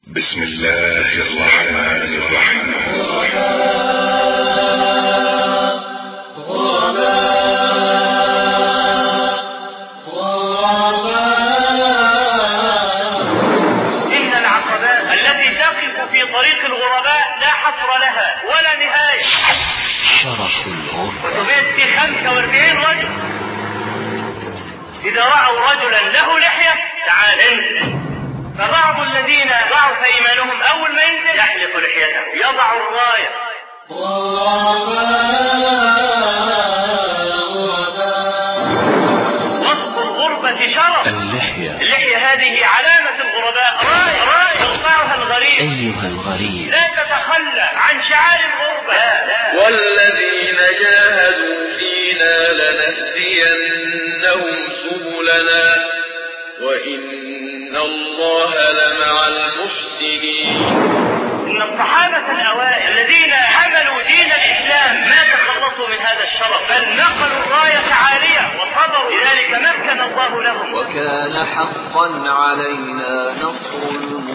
بسم الله الرحمن الرحيم. إن العقبات التي تقف في طريق الغرباء لا حصر لها ولا نهاية. شرف الغربة. وتبيت في 45 رجل إذا رأوا رجلا له لحية تعال انزل. فبعض الذين ضعف إيمانهم أول ما ينزل يحلق لحيته يضع الراية. وصف الغربة شرف. اللحية هذه علامة الغرباء. راية يرفعها الغريب. أيها الغريب لا تتخلى عن شعار الغربة. لا. والذين جاهدوا فينا لنهدينهم سبلنا وإن الله لمع المحسنين. إن الصحابة الأوائل الذين حملوا دين الإسلام ما تخلصوا من هذا الشرف، بل نقلوا الراية عالية وصبروا، لذلك مكن الله لهم. وكان حقا علينا نصر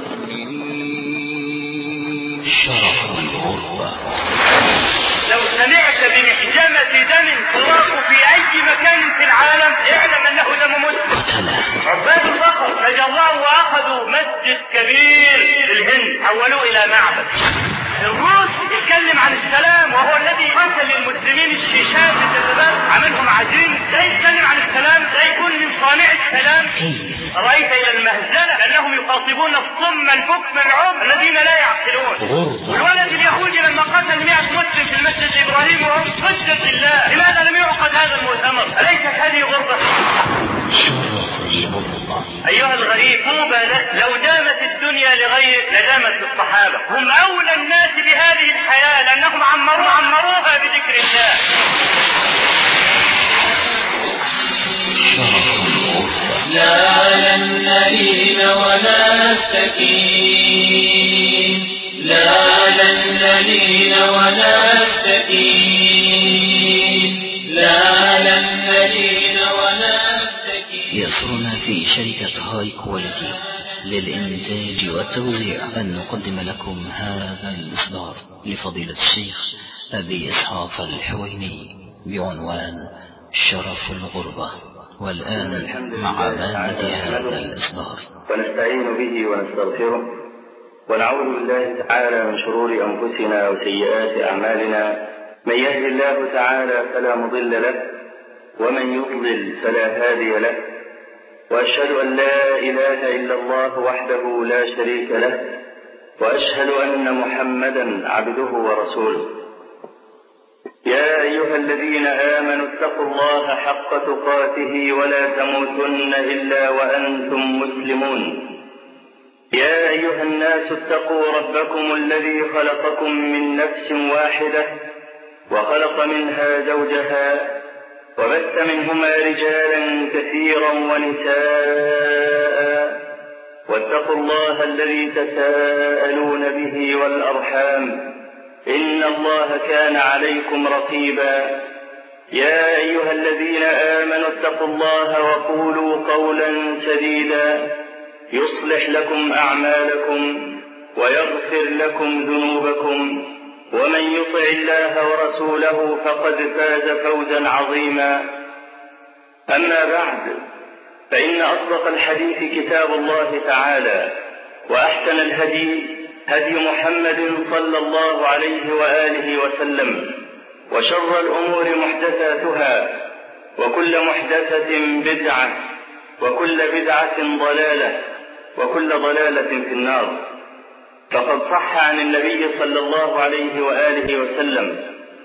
المؤمنين. شرف الغربة. لو سمعت بمحجمة دم تراق في أي مكان في العالم اعلم أنه دم مسلم. عباد البقر تجرأوا وأخذوا مسجد كبير في الهند حولوه إلى معبد. الروس يتكلم عن السلام وهو الذي قتل المسلمين الشيشان بالجذبات عملهم عجين. لا يتكلم عن السلام، لا يكون من صانع السلام. رأيت إلى المهزلة أنهم يخاطبون الصم البكم العم الذين لا يعقلون. والولد اليهودي لما قتل 100 مسلم في المسجد الإبراهيمي وهم حجة الله، لماذا لم يعقد هذا المؤتمر؟ أليست هذه غربة؟ شرف الغربة. أيها الغريب طوبى لك لو دامت الدنيا لغيرك لدامت للصحابة. هم أولى الناس بهذه الحياة لأنهم عمروها بذكر الله. شرف الغربة. لا لن نلين ولا نستكين. لا لن نلين ولا نستكين. لا لن نلين ولا نستكين. يسرنا في شركة هاي كواليتي للإنتاج والتوزيع أن نقدم لكم هذا الإصدار لفضيلة الشيخ أبي إسحاق الحويني بعنوان شرف الغربة. والآن مع مادة هذا الإصدار. ونستعين به ونستغفره ونعوذ بالله تعالى من شرور أنفسنا وسيئات أعمالنا. من يهد الله تعالى فلا مضل له ومن يضلل فلا هادي له. وأشهد أن لا إله إلا الله وحده لا شريك له وأشهد أن محمدا عبده ورسوله. يا أيها الذين آمنوا اتقوا الله حق تقاته ولا تموتن إلا وأنتم مسلمون. يا أيها الناس اتقوا ربكم الذي خلقكم من نفس واحدة وخلق منها زوجها وبث منهما رجالا كثيرا ونساء. واتقوا الله الذي تساءلون به والأرحام إن الله كان عليكم رقيبا. يا أيها الذين آمنوا اتقوا الله وقولوا قولا سديدا يصلح لكم أعمالكم ويغفر لكم ذنوبكم ومن يطع الله ورسوله فقد فاز فوزا عظيما. أما بعد، فإن أصدق الحديث كتاب الله تعالى وأحسن الهدي هدي محمد صلى الله عليه وآله وسلم وشر الأمور محدثاتها وكل محدثة بدعة وكل بدعة ضلالة وكل ضلالة في النار. فقد صح عن النبي صلى الله عليه وآله وسلم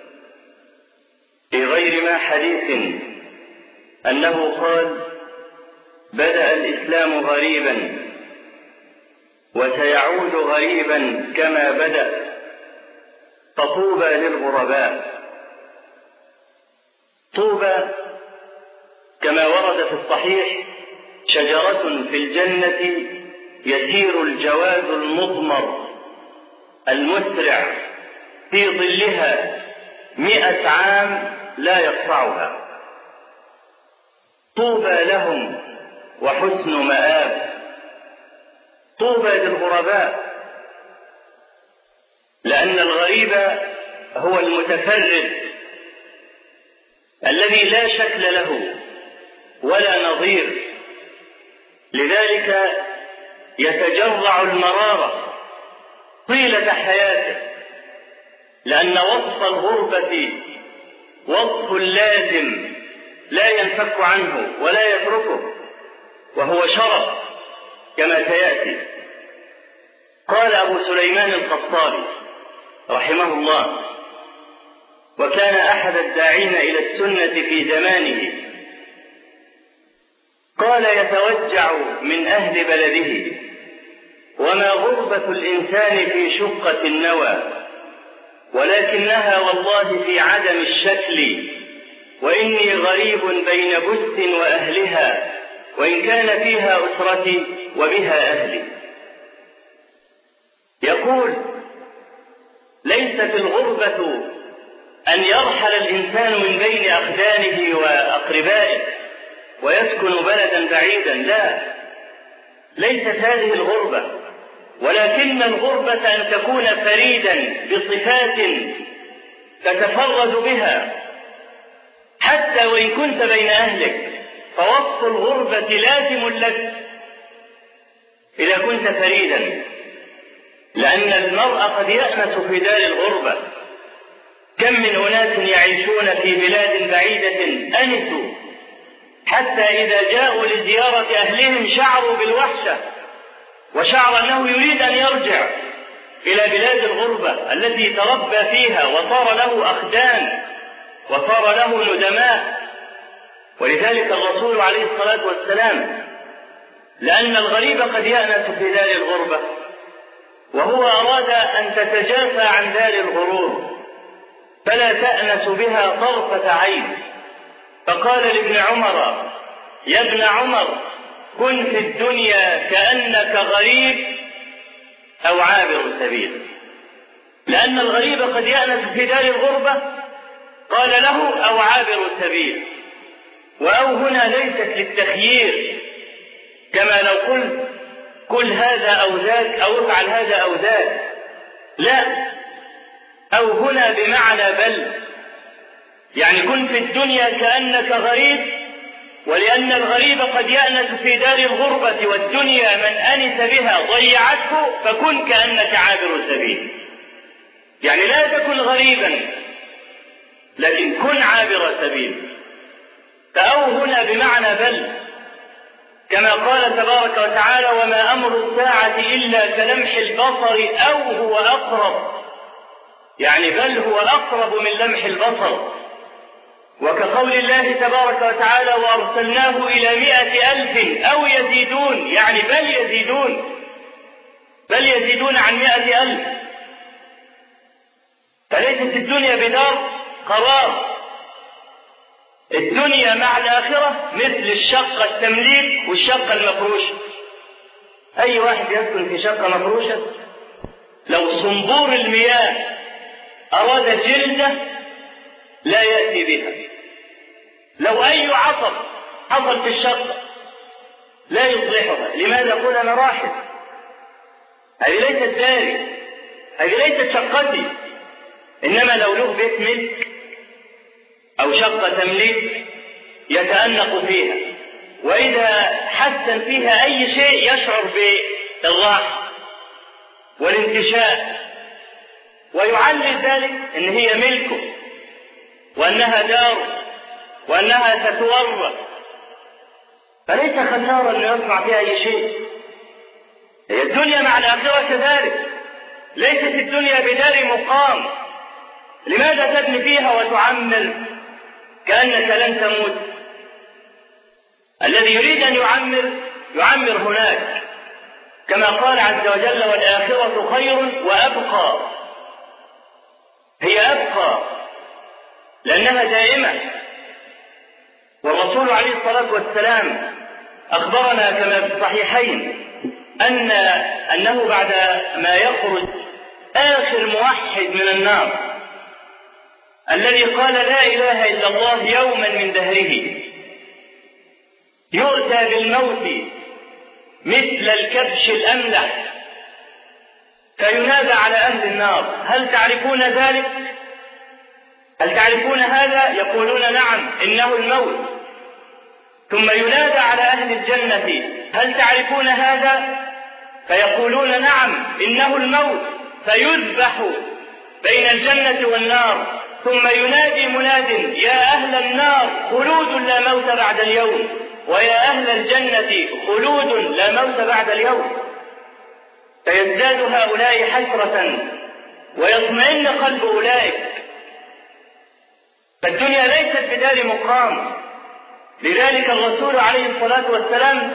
في غير ما حديث أنه قال: بدأ الإسلام غريبا وسيعود غريبا كما بدأ، فطوبى للغرباء. طوبى كما ورد في الصحيح شجرة في الجنة يسير الجواد المضمر المسرع في ظلها 100 عام لا يقطعها. طوبى لهم وحسن مآب. طوبى للغرباء لأن الغريب هو المتفرد الذي لا شكل له ولا نظير، لذلك يتجرع المرارة طيلة حياته، لأن وصف الغربة وصف لازم لا ينفك عنه ولا يتركه، وهو شرف كما سيأتي. قال أبو سليمان القطاري رحمه الله، وكان أحد الداعين إلى السنة في زمانه، قال: يتوجع من أهل بلده، وما غربة الإنسان في شقة النوى، ولكنها والله في عدم الشكل، وإني غريب بين بست وأهلها، وإن كان فيها أسرتي وبها أهلي. يقول: ليست الغربة أن يرحل الإنسان من بين أخدانه وأقربائه ويسكن بلدا بعيدا، لا، ليست هذه الغربة، ولكن الغربة أن تكون فريدا بصفات تتفرد بها حتى وإن كنت بين أهلك، فوصف الغربة لازم لك إذا كنت فريدا، لأن المرء قد يأنس في دار الغربة. كم من أناس يعيشون في بلاد بعيدة أنسوا، حتى إذا جاءوا لزيارة أهلهم شعروا بالوحشة، وشعر أنه يريد أن يرجع إلى بلاد الغربة التي تربى فيها وصار له أخدان وصار له ندماء. ولذلك الرسول عليه الصلاة والسلام، لأن الغريب قد يأنس في دار الغربة، وهو أراد أن تتجافى عن دار الغرور فلا تأنس بها طرفة عين، فقال لابن عمر: يا ابن عمر، كن في الدنيا كأنك غريب أو عابر سبيل، لأن الغريب قد يأنس في دار الغربة، قال له: أو عابر سبيل. وأو هنا ليست للتخيير، كما لو قلت كل هذا أو ذاك أو افعل هذا أو ذاك، لا، أو هنا بمعنى بل، يعني كن في الدنيا كأنك غريب، ولأن الغريب قد يأنس في دار الغربة، والدنيا من أنس بها ضيعته، فكن كأنك عابر سبيل، يعني لا تكن غريبا لكن كن عابر سبيل. فأو هنا بمعنى بل، كما قال تبارك وتعالى: وما أمر الساعة إلا كلمح البصر أو هو أقرب، يعني بل هو أقرب من لمح البصر. وكقول الله تبارك وتعالى: وأرسلناه إلى 100,000 أو يزيدون، يعني بل يزيدون عن 100,000. فليست الدنيا بدار قرار، الدنيا مع الآخرة مثل الشقة التمليك والشقة المفروشة. أي واحد يسكن في شقة مفروشة، لو صنبور المياه أراد جلدة لا يأتي بها، لو أي عطب حصل في الشقة لا يصلحها. لماذا؟ يقول: أنا راحل، هذه ليست داري، هذه ليست شقتي. إنما لو له بيت ملك أو شقة تمليك يتأنق فيها، وإذا حسن فيها أي شيء يشعر بالراحة والانتشاء، ويعلل ذلك إن هي ملكه وأنها داره وأنها ستورث، فليس خسارة أن يصنع فيها أي شيء. هي الدنيا مع الآخرة كذلك، ليست الدنيا بدار مقام. لماذا تبني فيها وتعمر كأنك لن تموت؟ الذي يريد أن يعمر هناك، كما قال عز وجل: والآخرة خير وأبقى. هي أبقى لأنها دائمة. والرسول عليه الصلاة والسلام أخبرنا كما في الصحيحين أنه بعد ما يخرج آخر موحد من النار الذي قال لا إله إلا الله يوما من دهره، يؤتى بالموت مثل الكبش الأملح فينادى على أهل النار: هل تعرفون ذلك؟ هل تعرفون هذا؟ يقولون: نعم، إنه الموت. ثم ينادى على أهل الجنة: هل تعرفون هذا؟ فيقولون: نعم، إنه الموت. فيذبح بين الجنة والنار. ثم ينادي مناد: يا أهل النار خلود لا موت بعد اليوم، ويا أهل الجنة خلود لا موت بعد اليوم. فيزداد هؤلاء حسرة ويطمئن قلب أولئك. فالدنيا ليست بدار مقام. لذلك الرسول عليه الصلاة والسلام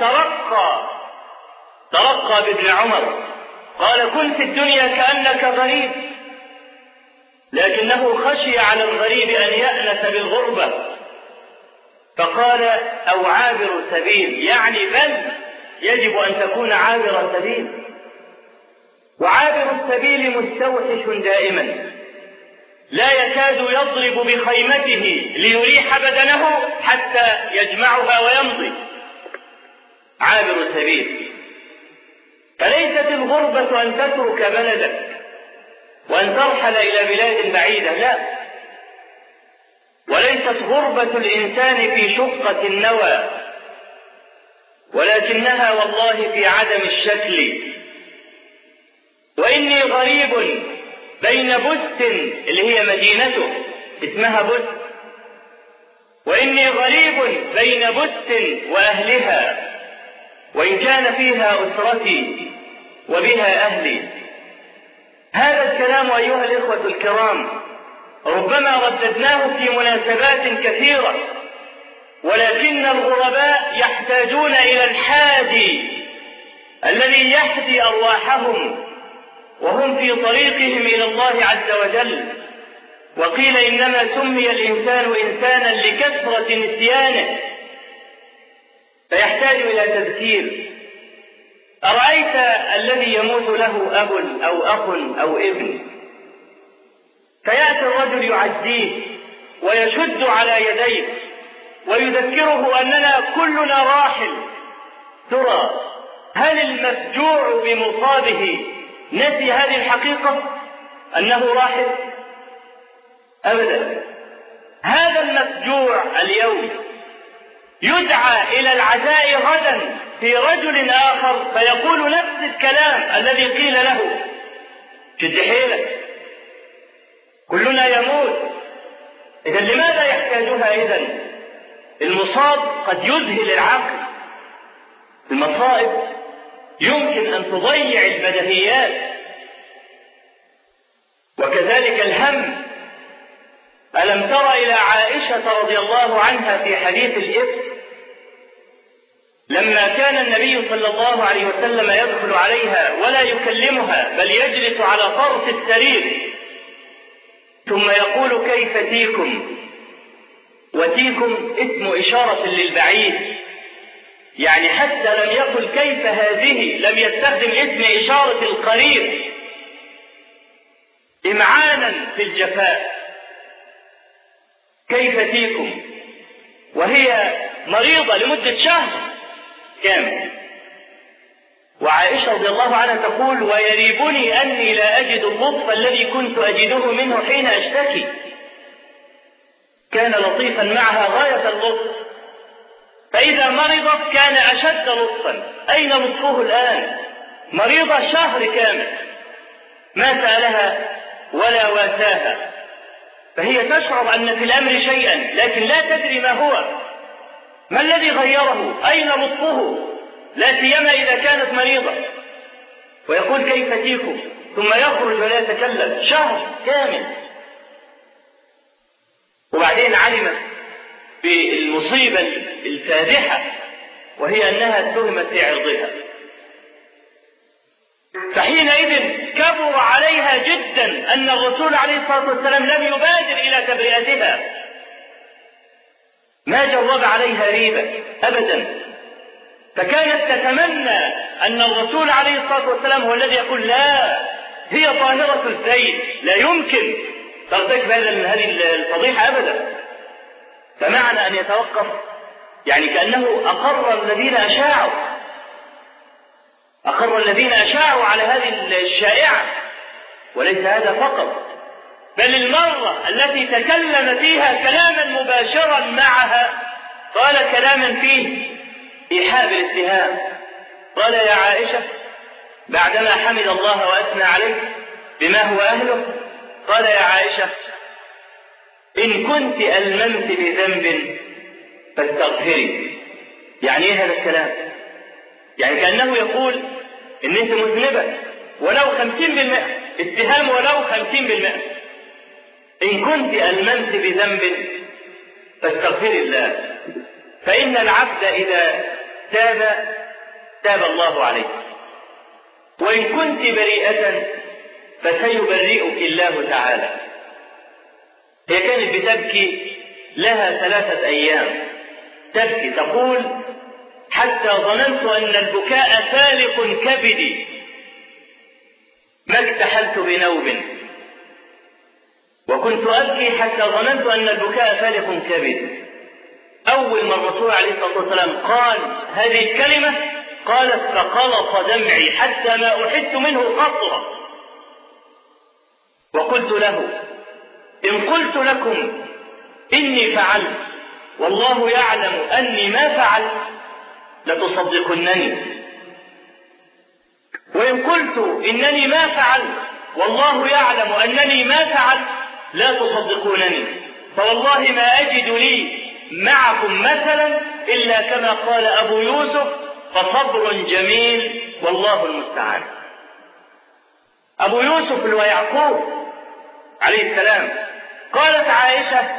ترقى بابن عمر، قال: كن في الدنيا كأنك غريب، لكنه خشي على الغريب أن يأنس بالغربة، فقال: أو عابر سبيل، يعني بل يجب أن تكون عابر سبيل. وعابر السبيل مستوحش دائما، لا يكاد يضرب بخيمته ليريح بدنه حتى يجمعها ويمضي. عابر سبيل. فليست الغربة أن تترك بلدك وأن ترحل إلى بلاد بعيدة، لا. وليست غربة الإنسان في شقة النوى، ولكنها والله في عدم الشكل. وإني غريب بين بست، اللي هي مدينته اسمها بست، وإني غريب بين بست وأهلها، وإن كان فيها أسرتي وبها أهلي. هذا الكلام أيها الإخوة الكرام ربما رددناه في مناسبات كثيرة، ولكن الغرباء يحتاجون إلى الحادي الذي يحدي أرواحهم وهم في طريقهم إلى الله عز وجل. وقيل إنما سمي الإنسان إنسانا لكثرة نسيانه، فيحتاج إلى تذكير. أرأيت الذي يموت له أب أو أخ أو ابن، فيأتي الرجل يعزيه ويشد على يديه ويذكره أننا كلنا راحل. ترى هل المفجوع بمصابه نسي هذه الحقيقة أنه راحل؟ أبدا. هذا المفجوع اليوم يدعى إلى العزاء غدا في رجل آخر فيقول نفس الكلام الذي قيل له: شد حيلك، كلنا يموت. إذن لماذا يحتاجها؟ إذن المصاب قد يذهل العقل. المصائب يمكن أن تضيع البديهيات. وكذلك الهم. ألم تر إلى عائشة رضي الله عنها في حديث الإفك لما كان النبي صلى الله عليه وسلم يدخل عليها ولا يكلمها بل يجلس على طرف السرير ثم يقول: كيف تيكم؟ وتيكم اسم إشارة للبعيد، يعني حتى لم يقل كيف هذه، لم يستخدم اسم إشارة القريب إمعانا في الجفاء. كيف تيكم؟ وهي مريضة لمدة شهر كامل. وعائشة رضي الله عنها تقول: ويريبني أني لا أجد اللطف الذي كنت أجده منه حين أشتكي. كان لطيفا معها غاية اللطف، فإذا مرضت كان أشد لطفا. أين لطفه الآن؟ مريضة شهر كامل، ما سألها ولا واساها، فهي تشعر أن في الأمر شيئا لكن لا تدري ما هو، ما الذي غيره، أين لطفه، لا سيما إذا كانت مريضة. ويقول: كيف تيكم؟ ثم يخرج ولا يتكلم شهر كامل. وبعدين علمت بالمصيبة الفادحة، وهي أنها اتهمت في عرضها. فحينئذ كبر عليها جدا أن الرسول عليه الصلاة والسلام لم يبادر إلى تبرئتها، ما جرب عليها ريبة أبدا. فكانت تتمنى أن الرسول عليه الصلاة والسلام هو الذي يقول: لا، هي طاهرة الزيت، لا يمكن ترتكب هذه الفضيحة أبدا. فمعنى أن يتوقف يعني كأنه أقر الذين أشاعوا على هذه الشائعة وليس هذا فقط، بل المرة التي تكلم فيها كلاما مباشرا معها قال كلاما فيه إيحاء بالاتهام. قال: يا عائشة، بعدما حمد الله وأثنى عليه بما هو أهله، قال: يا عائشة، إن كنت ألممت بذنب فاستغفري. يعني إيه هذا الكلام؟ يعني كأنه يقول إن أنت مذنبة ولو 50%، اتهام ولو 50%. إن كنت ألممت بذنب فاستغفري الله، فإن العبد إذا تاب الله عليه، وإن كنت بريئة فسيبرئك الله تعالى. هي كانت بتبكي لها 3 أيام، تبكي تقول: حتى ظننت أن البكاء فالق كبدي ما اكتحلت بنوب، وكنت أبكي حتى ظننت أن البكاء فالق كبدي. أول ما الرسول عليه الصلاة والسلام قال هذه الكلمة قالت: فقلص دمعي حتى ما أحدت منه قطرة، وقلت له: إن قلت لكم إني فعلت والله يعلم أني ما فعلت لتصدقنني، وإن قلت إنني ما فعلت والله يعلم أنني ما فعلت لا تصدقونني، فوالله ما أجد لي معكم مثلا إلا كما قال أبو يوسف: فصبر جميل والله المستعان. أبو يوسف ويعقوب عليه السلام. قالت عائشة: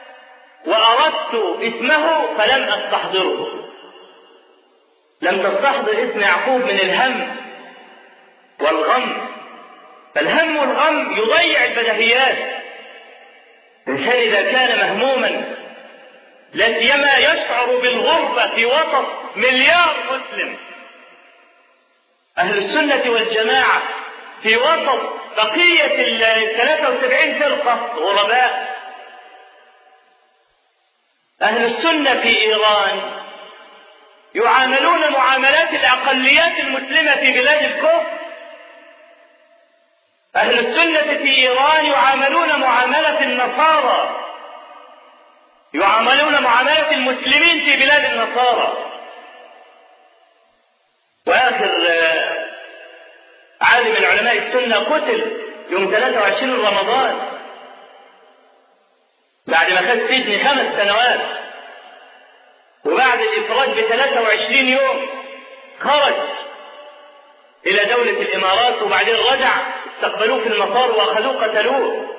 وأردت اسمه فلم أستحضره. لم تستحضر اسم يعقوب من الهم والغم، فالهم والغم يضيع البديهيات. الإنسان إذا كان مهموما لا سيما يشعر بالغربة في وسط مليار مسلم، أهل السنة والجماعة في وسط بقية 73 فرقة غرباء. أهل السنة في إيران يعاملون معاملات الأقليات المسلمة في بلاد الكفر. أهل السنة في إيران يعاملون معاملة النصارى، يعاملون معاملة المسلمين في بلاد النصارى. وآخر عالم من علماء السنة قتل يوم 23 رمضان بعد ما كان سجن 5 سنوات، وبعد الإفراج ب23 يوم خرج إلى دولة الإمارات، وبعدين رجع استقبلوه في المطار وأخذوه قتلوه.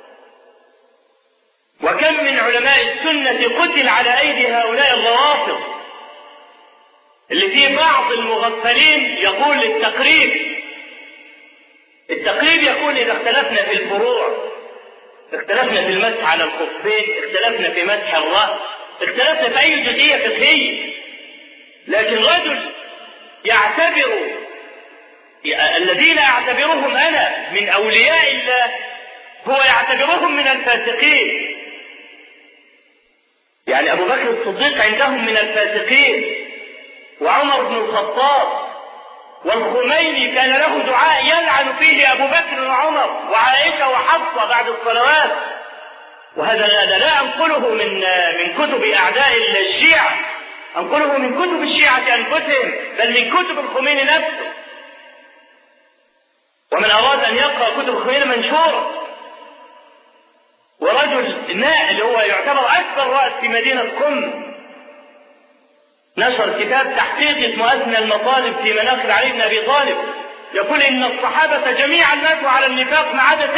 وكم من علماء السنة قتل على أيدي هؤلاء الروافض، اللي فيه بعض المغفلين يقول التقريب يقول: إذا اختلفنا في الفروع، اختلفنا في المسح على الخفين، اختلفنا في مسح الرأس، اختلفنا في أي جزئية فقهية، لكن رجل يعتبر الذين أعتبرهم أنا من أولياء الله هو يعتبرهم من الفاسقين. يعني أبو بكر الصديق عندهم من الفاسقين، وعمر بن الخطاب والخميني كان له دعاء يلعن فيه أبو بكر وعمر وعائشة وحفصة بعد الصلوات. وهذا لا أنقله من كتب أعداء الشيعة، أنقله من كتب الشيعة أنفسهم، بل من كتب الخميني نفسه. ومن أراد أن يقرأ كتب الخميني منشورة. ورجل اللي هو يعتبر أكبر رأس في مدينة قم نشر كتاب تحقيق اسمه أدنى المطالب في مناقب علي بن أبي طالب، يقول إن الصحابة جميعا ماتوا على النفاق ما عدا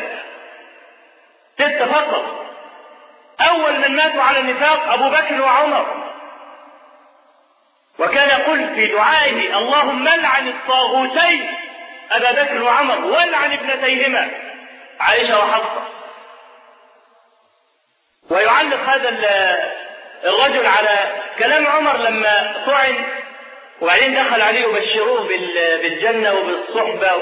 6 فقط. أول من ماتوا على النفاق أبو بكر وعمر. وكان يقول في دعائه: اللهم لعن الطاغوتين أبا بكر وعمر ولعن ابنتيهما عائشة وحفصة. ويعلق هذا الرجل على كلام عمر لما طعن وبعدين دخل عليه يبشروه بالجنة وبالصحبة،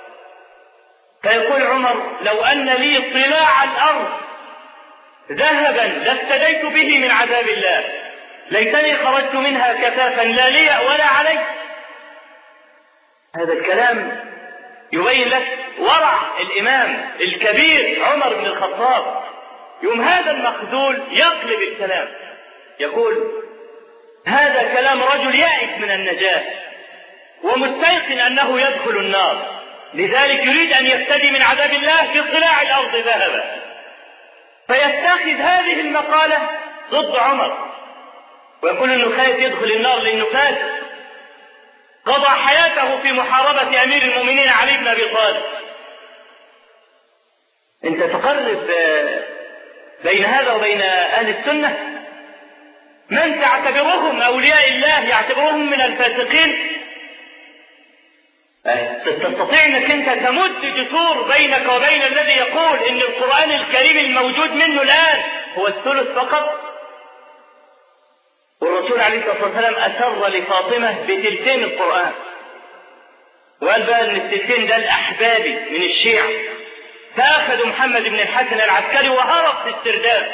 فيقول عمر: لو أن لي طلاع الأرض ذهبا لافتديت به من عذاب الله، ليتني خرجت منها كفافا لا لي ولا علي. هذا الكلام يبين لك ورع الإمام الكبير عمر بن الخطاب. يوم هذا المخذول يقلب الكلام يقول هذا كلام رجل يائس من النجاة ومستيقن أنه يدخل النار، لذلك يريد أن يفتدي من عذاب الله في قلاع الأرض ذهبا، فيتخذ هذه المقالة ضد عمر ويقول إنه خايف يدخل النار لأنه فاسق قضى حياته في محاربة أمير المؤمنين علي بن أبي طالب. أنت تقرب بين هذا وبين أهل السنة من تعتبرهم أولياء الله يعتبرهم من الفاسقين. تستطيع أنك أنت تمد جسور بينك وبين الذي يقول إن القرآن الكريم الموجود منه الآن هو الثلث فقط، والرسول عليه الصلاة والسلام أسر لفاطمة بتلتين القرآن وقال بقى إن التلتين ده الأحبابي من الشيعة، فأخذوا محمد بن الحسن العسكري وهرب في السرداب.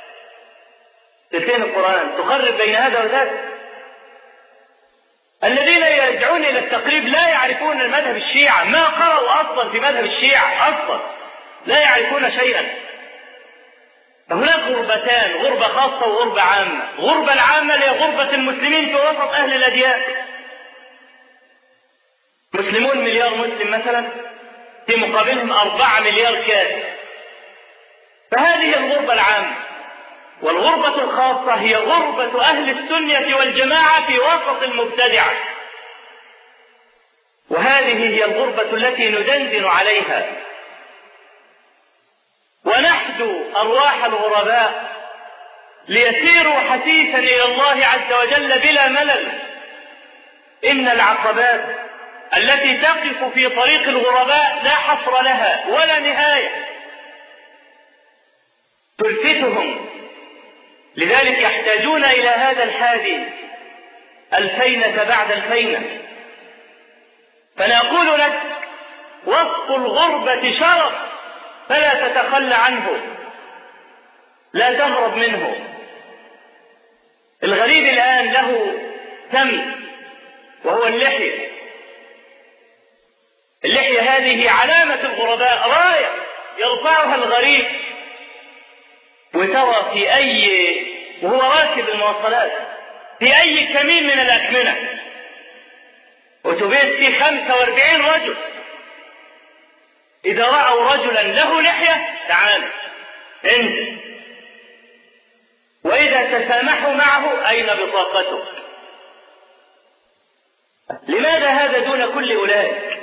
تلتين القرآن تقرب بين هذا وذاك. الذين يدعون إلى التقريب لا يعرفون المذهب الشيعة، ما قرأوا أصلا في مذهب الشيعة أصلا، لا يعرفون شيئا. فهناك غربتان، غربة خاصة وغربة عامة. غربة العامة هي غربة المسلمين في وسط أهل الأديان. مسلمون مليار مسلم مثلا، في مقابلهم 4 مليار كافر، فهذه الغربة العامة. والغربة الخاصة هي غربة أهل السنة والجماعة في وسط المبتدعة، وهذه هي الغربة التي ندندن عليها ونحدو أرواح الغرباء ليسيروا حثيثا إلى الله عز وجل بلا ملل. إن العقبات التي تقف في طريق الغرباء لا حصر لها ولا نهاية، تلفتهم، لذلك يحتاجون إلى هذا الحادي الفينة بعد الفينة. فنقول لك وصف الغربة شرف فلا تتخلى عنه، لا تهرب منه. الغريب الآن له سم وهو اللحية. اللحية هذه علامة الغرباء، راية يرفعها الغريب، وترى في وهو راكب المواصلات في أي كمين من الأكمنة أتوبيس فيه 45 رجل، إذا رأوا رجلا له لحية تعال انزل، وإذا تسامحوا معه أين بطاقته؟ لماذا هذا دون كل أولئك؟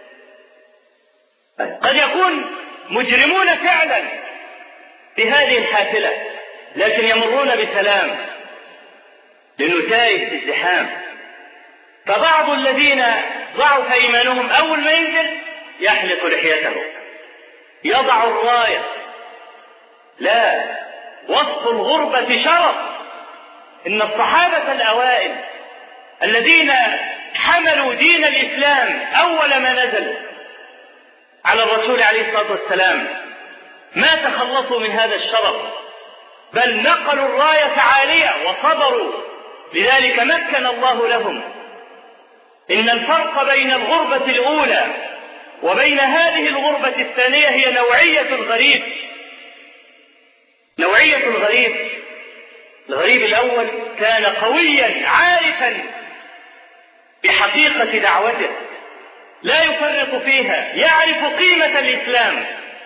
قد يكون مجرمون فعلا في هذه الحافلة لكن يمرون بسلام لأنه تائه في الزحام. فبعض الذين ضعف إيمانهم أول ما ينزل يحلق لحيته، يضع الراية. لا، وصف الغربة شرف. إن الصحابة الأوائل الذين حملوا دين الإسلام أول ما نزل على الرسول عليه الصلاة والسلام ما تخلصوا من هذا الشرف، بل نقلوا الراية عالية وصبروا، لذلك مكن الله لهم. إن الفرق بين الغربة الأولى وبين هذه الغربة الثانية هي نوعية الغريب. نوعية الغريب، الغريب الأول كان قويا عارفا بحقيقة دعوته، لا يفرط فيها، يعرف قيمة الإسلام.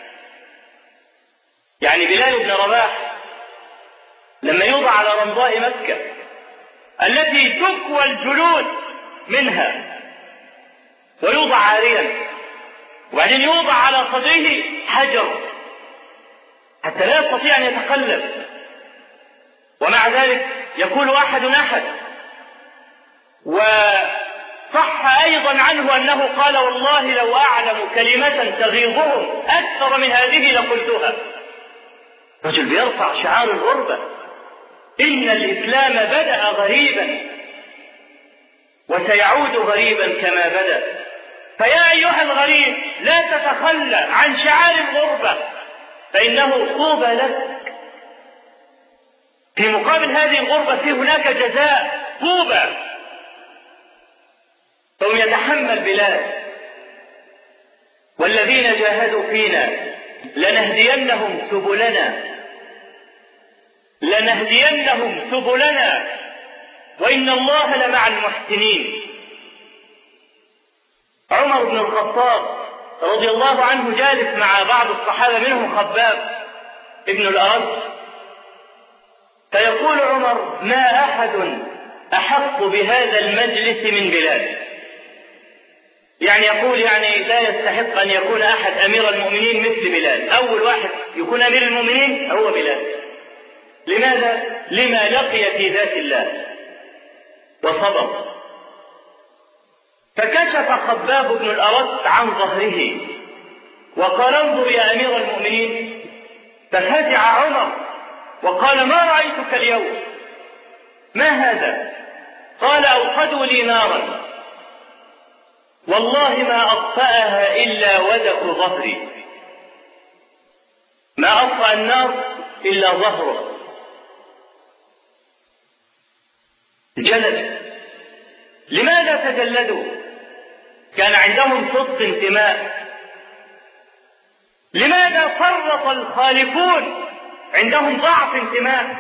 يعني بلال بن رباح لما يوضع على رمضاء مكة التي تكوى الجلود منها ويوضع عاريا، وبعدين يوضع على صدره حجر حتى لا يستطيع أن يتقلب، ومع ذلك يقول أحد وصح أيضا عنه أنه قال والله لو أعلم كلمة تغيظهم أكثر من هذه لقلتها. رجل بيرفع شعار الغربة. إن الإسلام بدأ غريبا وسيعود غريبا كما بدأ. فيا أيها الغريب لا تتخلى عن شعار الغربة، فإنه طوبى لك. في مقابل هذه الغربة في هناك جزاء، طوبى. ثم يتحمل بلال والذين جاهدوا فينا لنهدينهم سبلنا وإن الله لمع المحسنين. عمر بن الخطاب رضي الله عنه جالس مع بعض الصحابة منهم خباب ابن الأرد، فيقول عمر: ما أحد أحق بهذا المجلس من بلال. يعني يقول لا يستحق أن يكون أحد أمير المؤمنين مثل بلال. أول واحد يكون أمير المؤمنين هو بلال. لماذا؟ لما لقي في ذات الله وصبر. فكشف خباب بن الأرد عن ظهره وقال: انظر يا أمير المؤمنين. ففزع عمر وقال: ما رأيتك اليوم؟ ما هذا؟ قال: أوقدوا لي نارا والله ما أطفأها إلا ودك ظهري. ما أطفأ النار إلا ظهره. جلد. لماذا تجلدوا؟ كان عندهم صدق انتماء. لماذا فرط الخالفون؟ عندهم ضعف انتماء.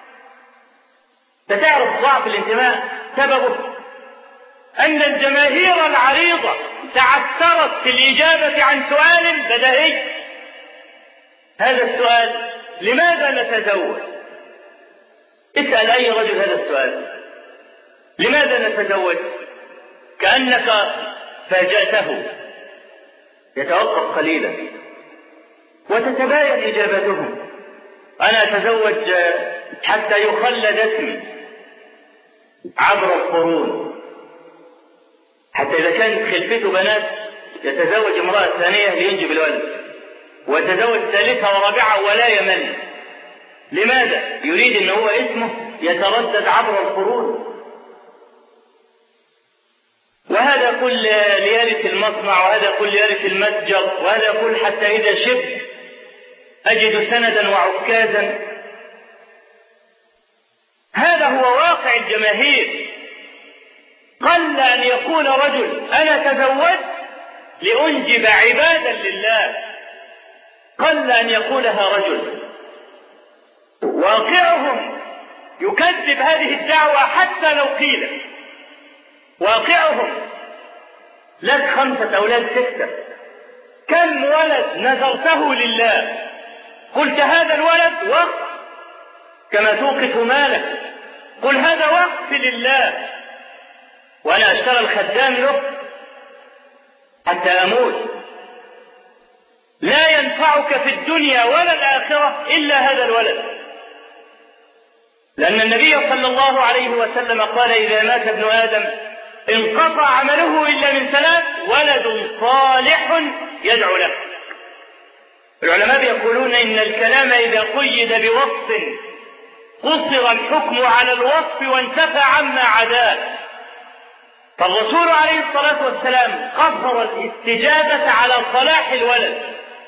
تعرف ضعف الانتماء سببه أن الجماهير العريضة تعثرت في الإجابة عن سؤال بديهي. هذا السؤال: لماذا نتزوج؟ اسأل أي رجل هذا السؤال: لماذا نتزوج؟ كأنك فاجأته. يتوقف قليلا وتتباين إجابتهم: أنا أتزوج حتى يخلد اسمي عبر القرون. حتى إذا كانت خلفته بنات يتزوج امرأة ثانية لينجب الولد، ويتزوج ثالثة ورابعة ولا يمل. لماذا؟ يريد أن هو اسمه يتردد عبر القرون. وهذا كل ليالة المصنع، وهذا كل ليالة المتجر، وهذا كل حتى إذا شبت أجد سندا وعكازا. هذا هو واقع الجماهير. قل أن يقول رجل: أنا تزوجت لأنجب عبادا لله. قل أن يقولها رجل. واقعهم يكذب هذه الدعوة حتى لو قيل. واقعهم: لك 5 أولاد 6. كم ولد نذرته لله؟ قلت هذا الولد وقف كما توقف مالك. قل هذا وقف لله، وأنا أشترى الخدام له حتى أموت. لا ينفعك في الدنيا ولا الآخرة إلا هذا الولد، لأن النبي صلى الله عليه وسلم قال: إذا مات ابن آدم انقطع عمله إلا من 3: ولد صالح يدعو له. العلماء يقولون إن الكلام إذا قيد بوصف قصر الحكم على الوصف وانتفى عما عداه. فالرسول عليه الصلاة والسلام قصر الاستجابة على صلاح الولد،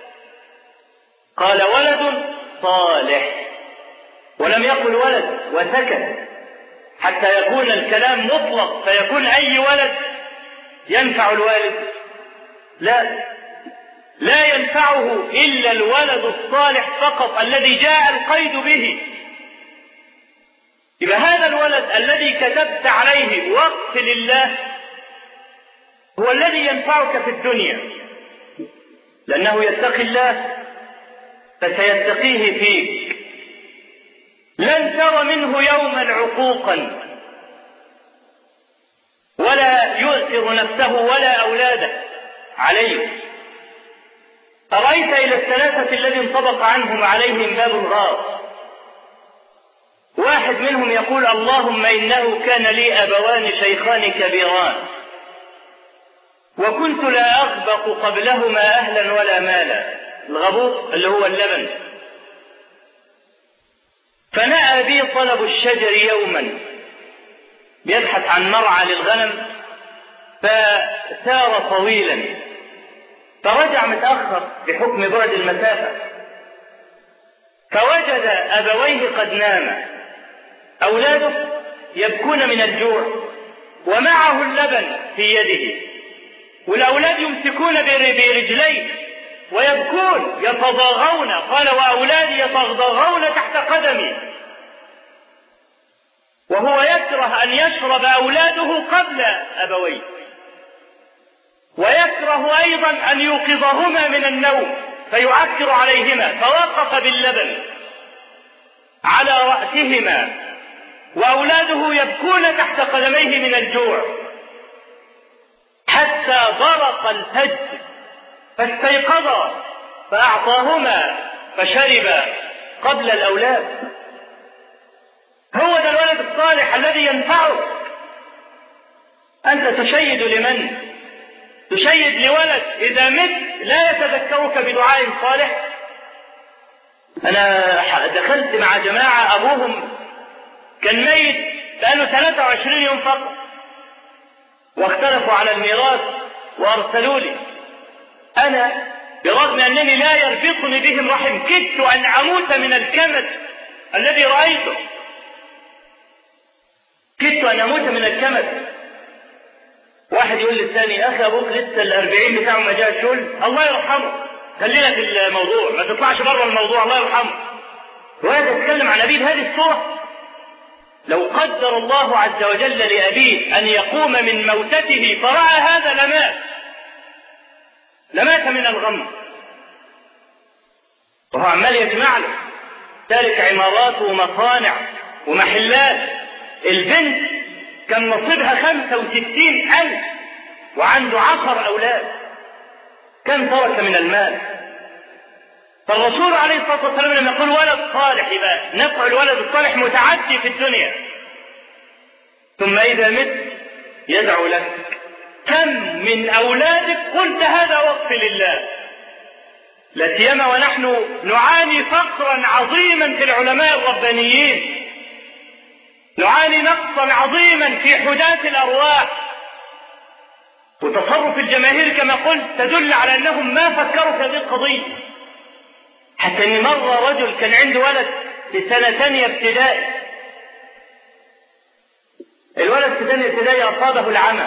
قال: ولد صالح، ولم يقل ولد وسكت حتى يكون الكلام مطلق فيكون أي ولد ينفع الوالد. لا ينفعه إلا الولد الصالح فقط الذي جاء القيد به. إذا هذا الولد الذي كتبت عليه وقف لله هو الذي ينفعك في الدنيا، لأنه يتقي الله فسيتقيه فيك. لن تر منه يوما عقوقا ولا يؤثر نفسه ولا أولاده عليه. أرأيت إلى الثلاثة الذي انطبق عنهم عليهم باب الغار، واحد منهم يقول: اللهم إنه كان لي أبوان شيخان كبيران وكنت لا أغبق قبلهما أهلا ولا مالا. الغبوق اللي هو اللبن. فنأى بي طلب الشجر يوما، بيبحث عن مرعى للغنم، فسار طويلا فرجع متأخر بحكم بعد المسافة، فوجد أبويه قد ناما، أولاده يبكون من الجوع ومعه اللبن في يده، والأولاد يمسكون برجليه ويبكون يتضاغون، قال وأولادي يتضاغون تحت قدمي، وهو يكره أن يشرب أولاده قبل أبويه، ويكره أيضا أن يوقظهما من النوم فيعكر عليهما، فوقف باللبن على رأسهما وأولاده يبكون تحت قدميه من الجوع حتى برق الفجر فاستيقظا فأعطاهما فشربا قبل الأولاد. هو ده الولد الصالح الذي ينفعك. أنت تشيد لمن؟ تشيد لولد إذا مت لا يتذكرك بدعاء صالح. أنا دخلت مع جماعة أبوهم كان ميت بقاله 23 يوم فقط، واختلفوا على الميراث وأرسلوا لي. أنا برغم أنني لا يربطني بهم رحم كدت أن أموت من الكمد الذي رأيته، كدت أن أموت من الكمد. واحد يقول للثاني أخي أبوك لسه 40 بتاعه ما جاء الشغل، الله يرحمه، خلينا في الموضوع ما تطلعش بره الموضوع، الله يرحمه. وهذا يتكلم عن أبيه بهذه الصورة. لو قدر الله عز وجل لأبيه أن يقوم من موتته فرأى هذا لمات من الغم، وهو عمال يجمع له تارك عمارات ومصانع ومحلات. البنت كان نصيبها 65,000 وعنده 10 أولاد، كم ترك من المال. فالرسول عليه الصلاة والسلام لما يقول ولد صالح يبقى نفع الولد الصالح متعدي في الدنيا، ثم إذا مت يدعو لك. كم من أولادك قلت هذا وقف لله، لا سيما ونحن نعاني فقرا عظيما في العلماء الربانيين، نعاني نقصا عظيما في حداث الأرواح. وتصرف الجماهير كما قلت تدل على أنهم ما فكروا في هذه القضية. حتى أن مرة رجل كان عنده ولد في سنة ثانية ابتدائي، الولد في ثانية ابتدائي أصابه العمى.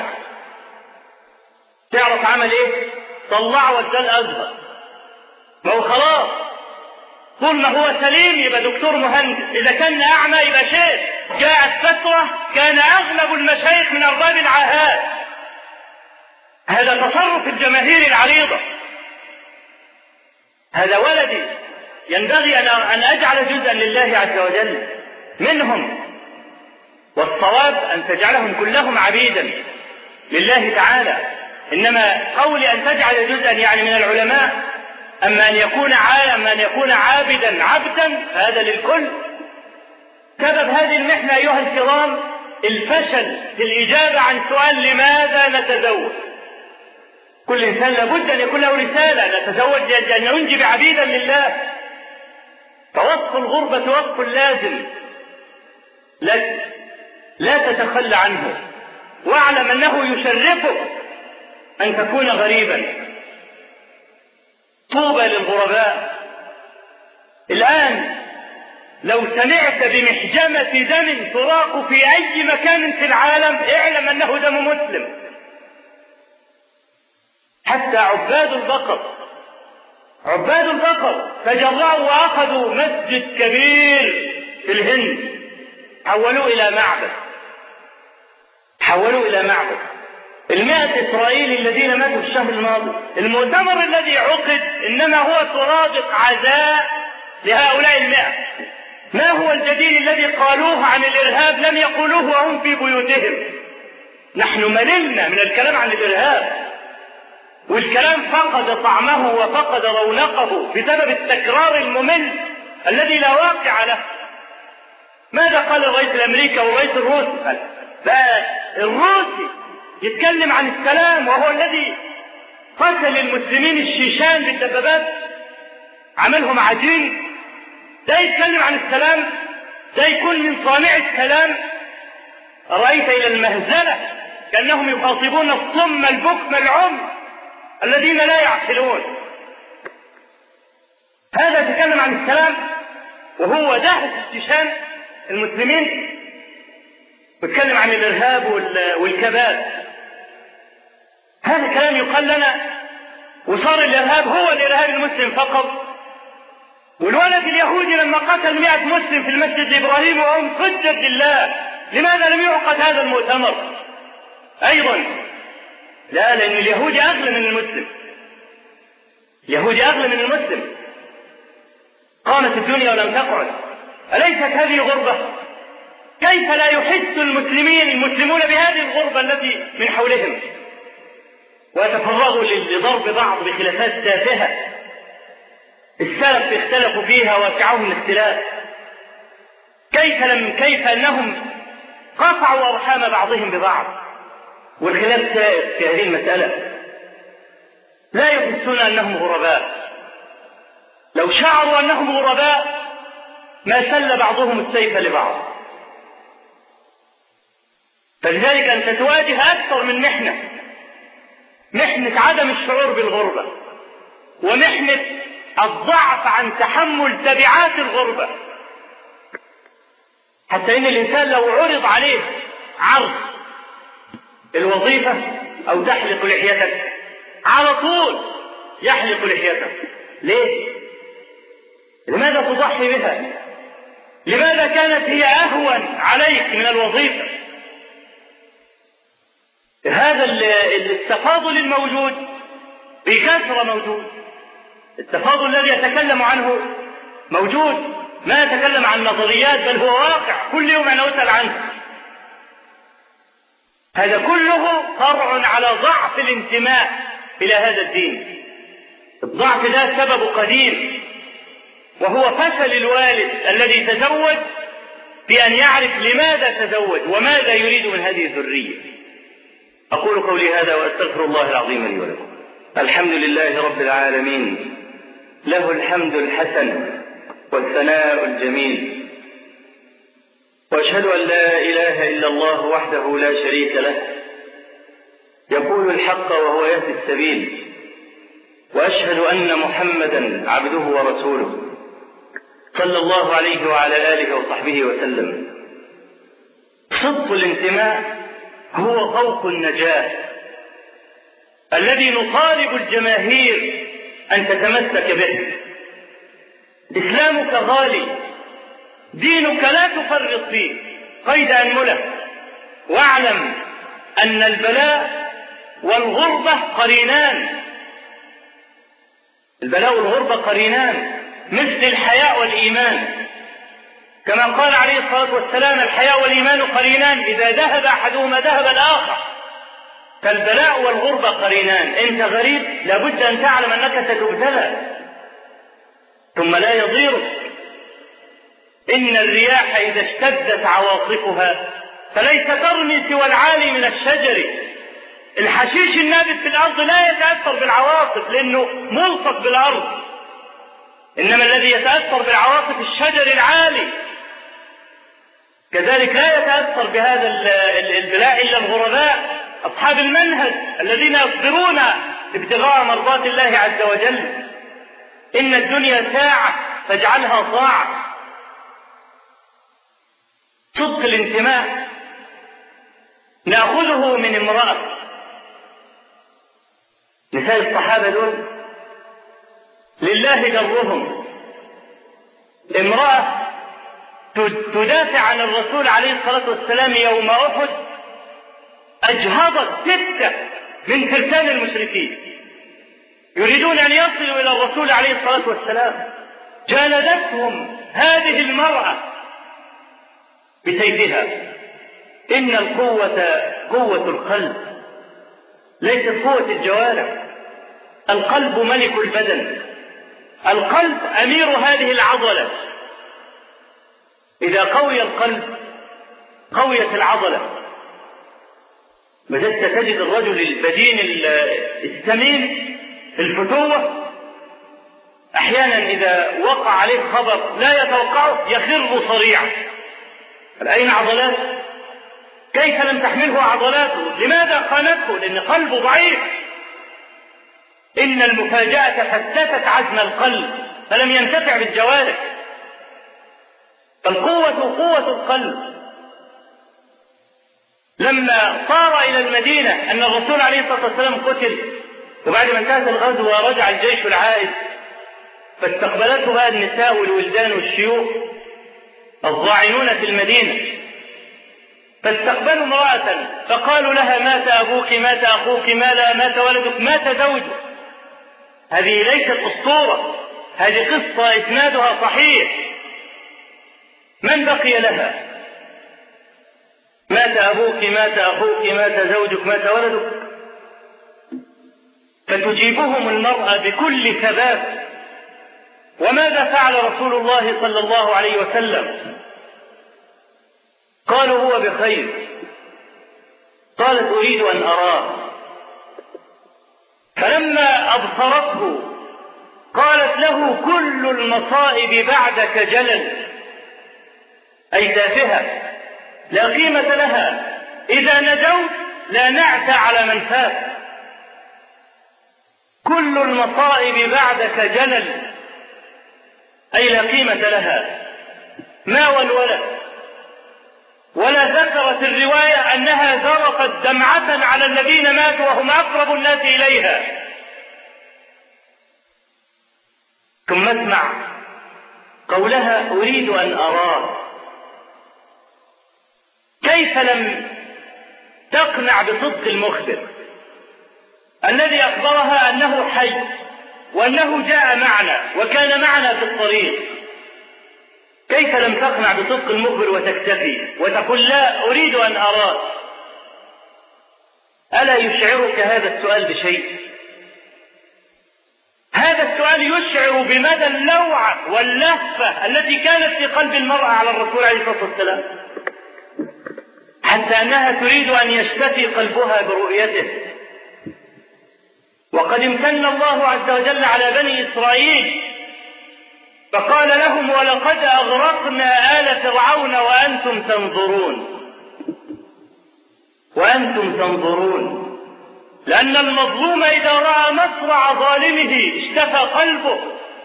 تعرف عمل إيه؟ طلعه وداه الأزهر. ما هو خلاص طول ما هو سليم يبقى دكتور مهندس، إذا كان أعمى يبقى شيخ. جاءت فترة كان أغلب المشايخ من أرباب العاهات. هذا تصرف الجماهير العريضة. هذا ولدي ينبغي أن أجعل جزءا لله عز وجل منهم، والصواب أن تجعلهم كلهم عبيدا لله تعالى. إنما قولي أن تجعل جزءا يعني من العلماء، أما أن يكون عابدا عبدا هذا للكل. سبب هذه المحنة أيها الكرام الفشل في الإجابة عن سؤال لماذا نتزوج. كل إنسان لابد أن يكون له رسالة، نتزوج لأن ننجب عبيدا لله. فوصف الغربة وصف لازم لك، لا تتخلى عنه، واعلم أنه يشرفك أن تكون غريبا. طوبى للغرباء. الآن لو سمعت بمحجمة دم تراق في أي مكان في العالم اعلم أنه دم مسلم. حتى عباد البقر تجرأوا وأخذوا مسجد كبير في الهند، حولوه إلى معبد. 100 إسرائيلي الذين ماتوا في الشهر الماضي. المؤتمر الذي عقد إنما هو سرادق عزاء لهؤلاء 100. ما هو الجديد الذي قالوه عن الإرهاب لم يقولوه وهم في بيوتهم. نحن مللنا من الكلام عن الإرهاب، والكلام فقد طعمه وفقد رونقه بسبب التكرار الممل الذي لا واقع له. ماذا قال الرئيس الأمريكي والرئيس الروسي؟ الروسي يتكلم عن السلام وهو الذي قتل المسلمين الشيشان بالدبابات، عملهم عجين. ده يتكلم عن السلام؟ ده يكون من صانع السلام؟ رأيت إلى المهزلة كأنهم يخاطبون الصم البكم العمي الذين لا يعقلون. هذا يتكلم عن السلام وهو داعس استشهاد المسلمين، ويتكلم عن الإرهاب والكباب. هذا كلام يقال لنا، وصار الإرهاب هو الإرهاب المسلم فقط. والولد اليهودي لما قتل 100 مسلم في المسجد الإبراهيمي وهم حجة لله، لماذا لم يعقد هذا المؤتمر أيضا؟ لا، لأن اليهودي أغلى من المسلم، اليهودي أغلى من المسلم. قامت الدنيا ولم تقعد. أليست هذه غربة؟ كيف لا يحس المسلمون بهذه الغربة التي من حولهم ويتفرغوا لضرب بعض بخلافات تافهة السلف اختلفوا فيها وسعهم الاختلاف؟ كيف أنهم قطعوا أرحام بعضهم ببعض والخلاف سائر في هذه المسألة؟ لا يحسون أنهم غرباء. لو شعروا أنهم غرباء ما سل بعضهم السيف لبعض. فلذلك أنت تواجه أكثر من محنة عدم الشعور بالغربة، ومحنة الضعف عن تحمل تبعات الغربة. حتى إن الإنسان لو عرض عليه عرض الوظيفة أو تحلق لحيتك على طول يحلق لحيتك. ليه؟ لماذا تضحي بها؟ لماذا كانت هي أهون عليك من الوظيفة؟ هذا التفاضل الموجود بكثرة موجود. التفاضل الذي يتكلم عنه موجود، ما يتكلم عن نظريات، بل هو واقع كل يوم أنا أسأل عنه. هذا كله فرع على ضعف الانتماء إلى هذا الدين. الضعف ده سبب قديم، وهو فشل الوالد الذي تزوج في أن يعرف لماذا تزوج وماذا يريد من هذه الذرية. أقول قولي هذا وأستغفر الله العظيم لي ولكم. الحمد لله رب العالمين، له الحمد الحسن والثناء الجميل، وأشهد أن لا إله إلا الله وحده لا شريك له، يقول الحق وهو يهدي السبيل، وأشهد أن محمدا عبده ورسوله صلى الله عليه وعلى آله وصحبه وسلم. صدق الانتماء هو طوق النجاة الذي نطالب الجماهير أن تتمسك به. إسلامك غالي، دينك لا تفرط فيه قيد أنملة، واعلم أن البلاء والغربة قرينان. البلاء والغربة قرينان مثل الحياء والإيمان، كما قال عليه الصلاة والسلام: الحياء والإيمان قرينان، إذا ذهب أحدهما ذهب الآخر. فالبلاء والغربة قرينان. أنت غريب لابد أن تعلم أنك ستبتلى ثم لا يضيرك. إن الرياح إذا اشتدت عواصفها فليس ترمي سوى العالي من الشجر. الحشيش النابت في الأرض لا يتأثر بالعواصف لأنه ملصق بالأرض، إنما الذي يتأثر بالعواصف الشجر العالي. كذلك لا يتأثر بهذا البلاء إلا الغرباء، أصحاب المنهج الذين يصبرون ابتغاء مرضات الله عز وجل. إن الدنيا ساعة فاجعلها طاعة. صدق الانتماء نأخذه من امرأة. نساء الصحابة دول لله درهم. امرأة تدافع عن الرسول عليه الصلاة والسلام يوم أحد، أجهضت 6 من فرسان المشركين يريدون أن يصلوا إلى الرسول عليه الصلاة والسلام. جالدتهم هذه المرأة بسيفها. إن القوة قوة القلب ليست قوة الجوارح. القلب ملك البدن، القلب أمير هذه العضلة. إذا قوي القلب قويت العضلة. وجدت تجد الرجل البدين السمين الفتوة أحيانا إذا وقع عليه خبر لا يتوقعه يخر صريعا. أين عضلاته؟ كيف لم تحمله عضلاته؟ لماذا خانته؟ لأن قلبه ضعيف. إن المفاجأة فتتت عزم القلب فلم ينتفع بالجوارح. فالقوة قوة القلب. لما صار إلى المدينة أن الرسول عليه الصلاة والسلام قتل، وبعد ما انتهت الغزوة ورجع الجيش العائد، فاستقبلته بقى النساء والولدان والشيوخ الضاعنون في المدينة، فاستقبلوا امرأة فقالوا لها: مات أبوك، مات أخوك، مات ولدك، مات زوجك. هذه ليست أسطورة، هذه قصة إسنادها صحيح. من بقي لها؟ مات أبوك، مات أخوك، مات زوجك، مات ولدك. فتجيبهم المرأة بكل ثبات. وماذا فعل رسول الله صلى الله عليه وسلم؟ قالوا: هو بخير. قالت: أريد أن أراه. فلما أبصرته قالت له: كل المصائب بعدك جلل، أي تافهة لا قيمة لها، إذا نجوت لا نعت على من فات. كل المصائب بعدك جلل، أي لا قيمة لها، ما والولد. ولا ذكرت الرواية أنها ذرفت دمعة على الذين ماتوا وهم أقرب الناس إليها. ثم اسمع قولها: أريد أن أراه. كيف لم تقنع بصدق المخبر الذي أخبرها أنه حي وأنه جاء معنا وكان معنا في الطريق؟ كيف لم تقنع بصدق المخبر وتكتفي وتقول: لا، أريد أن أراه؟ ألا يشعرك هذا السؤال بشيء؟ هذا السؤال يشعر بمدى اللوعة واللهفة التي كانت في قلب المرأة على الرسول عليه الصلاة والسلام، حتى أنها تريد أن يشتفي قلبها برؤيته. وقد امتن الله عز وجل على بني إسرائيل فقال لهم: ولقد أغرقنا آل فرعون وأنتم تنظرون. وأنتم تنظرون، لأن المظلوم إذا رأى مصرع ظالمه اشتفى قلبه،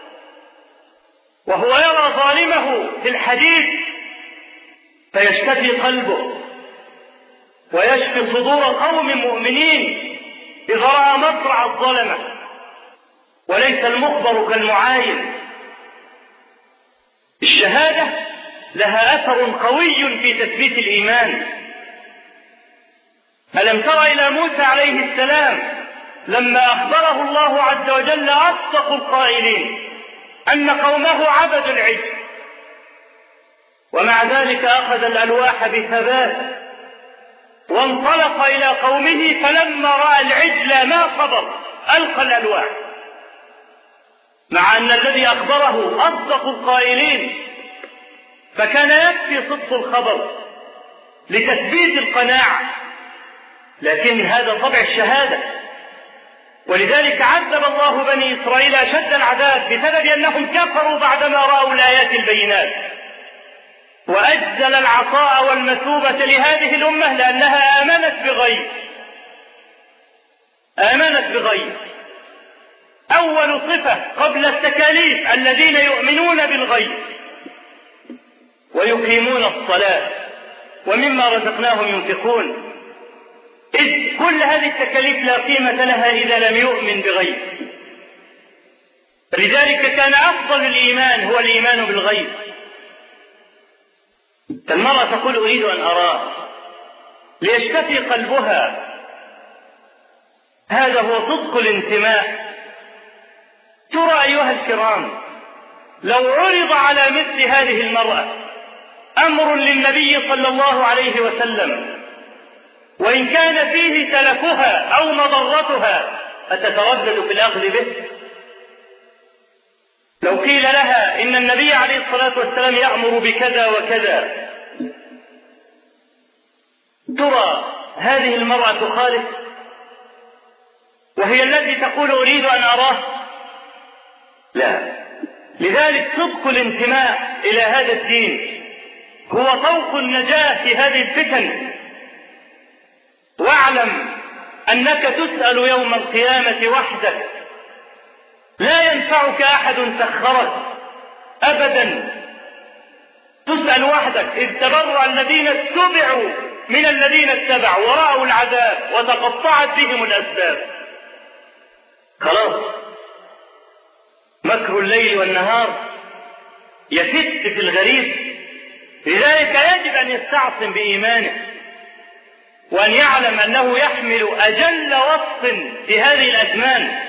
وهو يرى ظالمه في الحديث فيشتفي قلبه ويشفي صدور قوم مؤمنين إذا رأى مصرع الظلمة. وليس المخبر كالمعاين. الشهادة لها أثر قوي في تثبيت الإيمان. ألم تر إلى موسى عليه السلام لما أخبره الله عز وجل أصدق القائلين أن قومه عبدوا العجل، ومع ذلك أخذ الألواح بثبات وانطلق إلى قومه، فلما رأى العجل ما صبر، ألقى الألواح، مع أن الذي أخبره أصدق القائلين، فكان يكفي صدق الخبر لتثبيت القناعة. لكن هذا طبع الشهادة، ولذلك عذب الله بني إسرائيل أشد العذاب بسبب أنهم كفروا بعدما رأوا الآيات البينات، وأجزل العطاء والمثوبة لهذه الأمة لأنها آمنت بغيب. أول صفة قبل التكاليف: الذين يؤمنون بالغيب ويقيمون الصلاة ومما رزقناهم ينفقون. إذ كل هذه التكاليف لا قيمة لها إذا لم يؤمن بغيب. لذلك كان أفضل الإيمان هو الإيمان بالغيب. فالمرأة تقول: أريد أن أراه، ليشتفي قلبها. هذا هو صدق الانتماء. ترى أيها الكرام، لو عرض على مثل هذه المرأة أمر للنبي صلى الله عليه وسلم وإن كان فيه تلفها أو مضرتها، أتتردد في الأخذ به؟ لو قيل لها إن النبي عليه الصلاة والسلام يأمر بكذا وكذا، ترى هذه المرأة تخالف وهي التي تقول: أريد أن أراه؟ لا. لذلك صدق الانتماء إلى هذا الدين هو طوق النجاة في هذه الفتن. واعلم أنك تسأل يوم القيامة وحدك، لا ينفعك أحد سخرك أبدا. تسأل وحدك. إذ تبرأ الذين اتبعوا من الذين اتبعوا ورأوا العذاب وتقطعت بهم الأسباب. خلاص مكر الليل والنهار يفت في الغريب. لذلك يجب أن يستعصم بإيمانه وأن يعلم أنه يحمل أجل وصف في هذه الأزمان،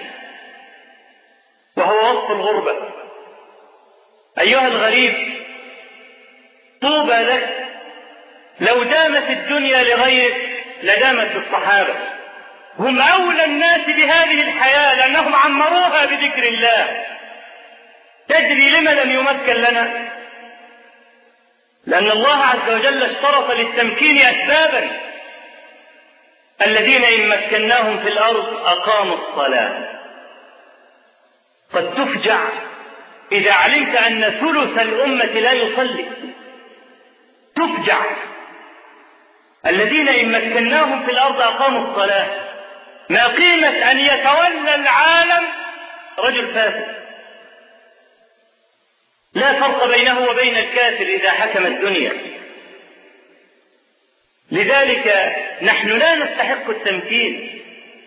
وهو وصف الغربة. أيها الغريب، طوبى لك لو دامت الدنيا لغيرك لدامت الصحابة، هم أولى الناس بهذه الحياة لأنهم عمروها بذكر الله. تدري لما لم يمكن لنا؟ لأن الله عز وجل اشترط للتمكين أسبابا. الذين إن مكناهم في الأرض أقاموا الصلاة. قد تفجع إذا علمت أن ثلث الأمة لا يصلي، تفجع. الذين إن مكناهم في الأرض أقاموا الصلاة، ما قيمة أن يتولى العالم رجل فاسد؟ لا فرق بينه وبين الكافر إذا حكم الدنيا. لذلك نحن لا نستحق التمكين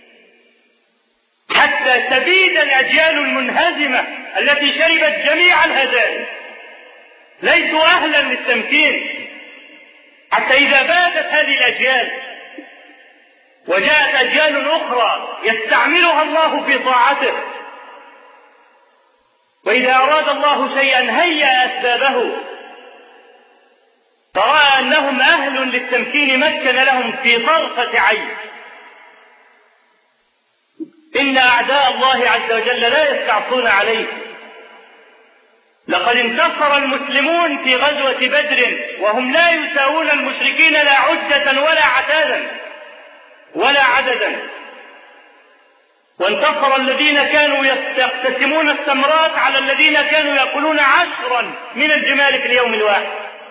حتى تبيد الأجيال المنهزمة التي شربت جميع الهزائم. ليسوا أهلا للتمكين حتى إذا باتت هذه الأجيال وجاءت أجيال أخرى يستعملها الله في طاعته، وإذا أراد الله شيئا هيأ أسبابه، فرأى أنهم أهل للتمكين مكن لهم في طرفة عين. إن أعداء الله عز وجل لا يستعصون عليه. لقد انتصر المسلمون في غزوة بدر وهم لا يساوون المشركين لا عدة ولا عتادا ولا عددا. وانتصر الذين كانوا يقتسمون الثمرات على الذين كانوا يأكلون 10 من الجمال في اليوم الواحد.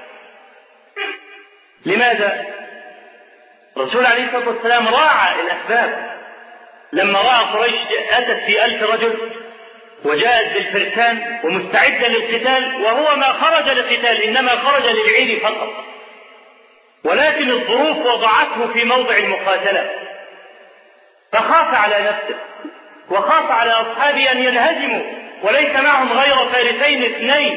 لماذا؟ الرسول عليه الصلاة والسلام راعى الأسباب. لما رأى قريش أتت في 1000 رجل وجاءت بالفرسان ومستعدة للقتال، وهو ما خرج للقتال إنما خرج للعين فقط، ولكن الظروف وضعته في موضع المقاتلة، فخاف على نفسه وخاف على أصحابه أن ينهزموا وليس معهم غير فارسين 2،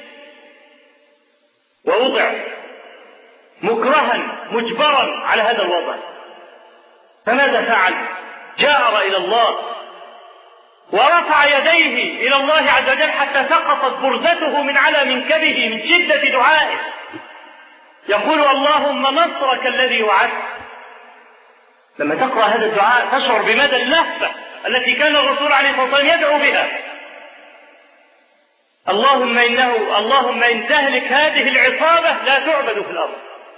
ووضع مكرها مجبرا على هذا الوضع. فماذا فعل؟ جأر إلى الله ورفع يديه إلى الله عز وجل حتى سقطت برزته من على منكبه من شدة دعائه، يقول اللهم نصرك الذي وعدت. لما تقرأ هذا الدعاء تشعر بمدى اللهفة التي كان الرسول عليه الصلاة والسلام يدعو بها. اللهم إن تهلك هذه العصابة لا تعبد في الأرض.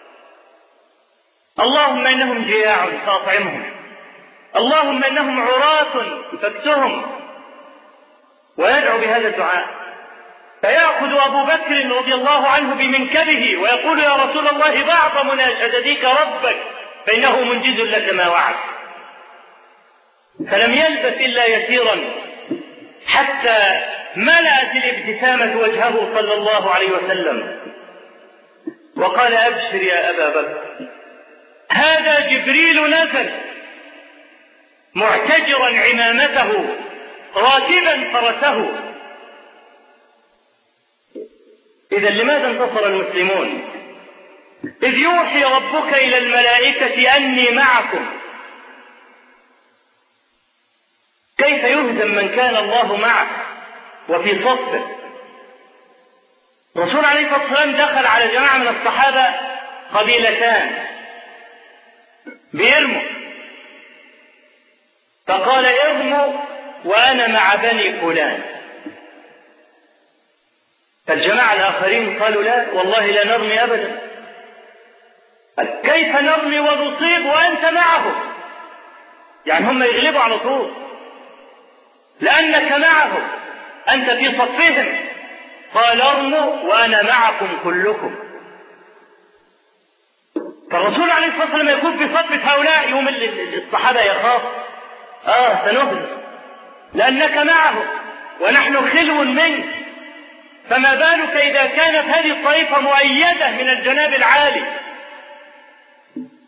اللهم إنهم جياع فاطعمهم. اللهم إنهم عراة فاكسهم. ويدعو بهذا الدعاء، فيأخذ أبو بكر رضي الله عنه بمنكبه ويقول يا رسول الله بعض مناشدتك ربك فإنه منجز لك ما وعد. فلم يلبث إلا يسيرا حتى ملأت الابتسامة وجهه صلى الله عليه وسلم، وقال أبشر يا أبا بكر، هذا جبريل نزل معتجرا عمامته راكبا فرسه. إذا لماذا انتصر المسلمون؟ إذ يوحي ربك إلى الملائكة أني معكم. كيف يهزم من كان الله معه وفي صفه؟ الرسول عليه الصلاة والسلام دخل على جماعة من الصحابة قبيلتان بيرموا، فقال ارموا وأنا مع بني فلان. فالجماعة الآخرين قالوا لا والله لا نرمي أبدا. كيف نرمي ونصيب وأنت معه؟ يعني هم يغلبوا على طول لأنك معه، أنت في صفهم. قال ارموا وأنا معكم كلكم. فالرسول عليه الصلاة والسلام يكون في صف هؤلاء يوم الصحابة يخاف سنهزم لأنك معه ونحن خلو منك، فما بالك إذا كانت هذه الطائفة مؤيدة من الجناب العالي.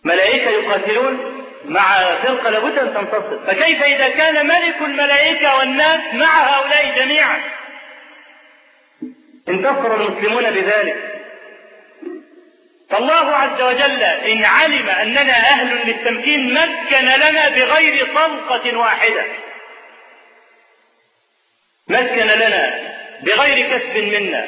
ملائكة يقاتلون مع فرقة لابد أن تنتصر، فكيف إذا كان ملك الملائكة والناس مع هؤلاء جميعا؟ انتصر المسلمون بذلك. فالله عز وجل إن علم أننا أهل للتمكين مكن لنا بغير طلقة واحدة، مكن لنا بغير كسب منا،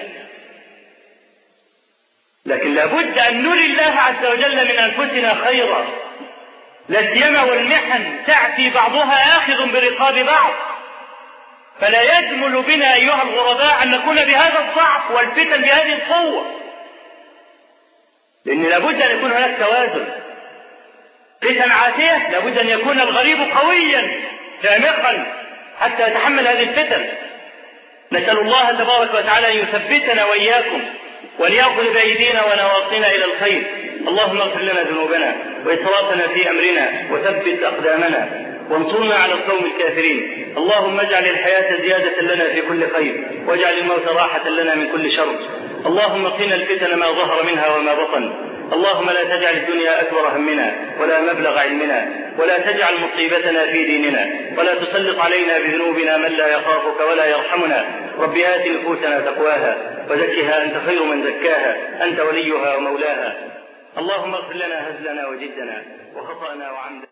لكن لابد أن نري الله عز وجل من أنفسنا خيرا، لا سيما والمحن تأتي بعضها آخذ برقاب بعض، فلا يجمل بنا أيها الغرباء أن نكون بهذا الضعف والفتن بهذه القوة، لأن لابد أن يكون هناك توازن. فتن عاتية لابد أن يكون الغريب قويا جامقا حتى يتحمل هذه الفتن. نسأل الله تبارك وتعالى أن يثبتنا وإياكم وليأخذ بأيدينا ونواصينا إلى الخير. اللهم اغفر لنا ذنوبنا وإسرافنا في أمرنا وثبت أقدامنا وانصرنا على القوم الكافرين. اللهم اجعل الحياة زيادة لنا في كل خير واجعل الموت راحة لنا من كل شر. اللهم قنا الفتن ما ظهر منها وما بطن. اللهم لا تجعل الدنيا أكبر همنا ولا مبلغ علمنا ولا تجعل مصيبتنا في ديننا ولا تسلط علينا بذنوبنا من لا يخافك ولا يرحمنا. رب آت نفوسنا تقواها وزكها أنت خير من زكاها أنت وليها ومولاها. اللهم اغفر لنا هزلنا وجدنا وخطأنا وعمدنا.